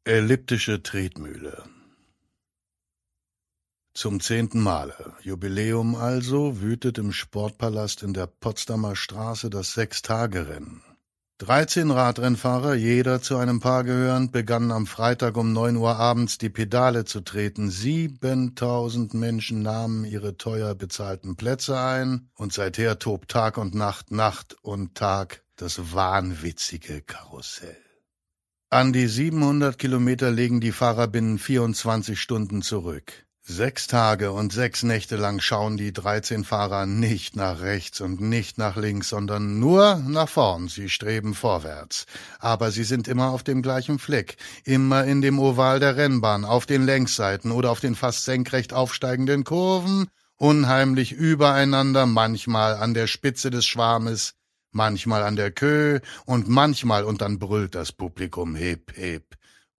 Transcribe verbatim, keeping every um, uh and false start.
Elliptische Tretmühle. Zum zehnten Male, Jubiläum also, wütet im Sportpalast in der Potsdamer Straße das Sechstagerennen. Dreizehn Radrennfahrer, jeder zu einem Paar gehörend, begannen am Freitag um neun Uhr abends die Pedale zu treten. Siebentausend Menschen nahmen ihre teuer bezahlten Plätze ein und seither tobt Tag und Nacht, Nacht und Tag das wahnwitzige Karussell. An die siebenhundert Kilometer legen die Fahrer binnen vierundzwanzig Stunden zurück. Sechs Tage und sechs Nächte lang schauen die dreizehn Fahrer nicht nach rechts und nicht nach links, sondern nur nach vorn. Sie streben vorwärts. Aber sie sind immer auf dem gleichen Fleck, immer in dem Oval der Rennbahn, auf den Längsseiten oder auf den fast senkrecht aufsteigenden Kurven, unheimlich übereinander, manchmal an der Spitze des Schwarmes, manchmal an der Queue und manchmal, und dann brüllt das Publikum hip, hip,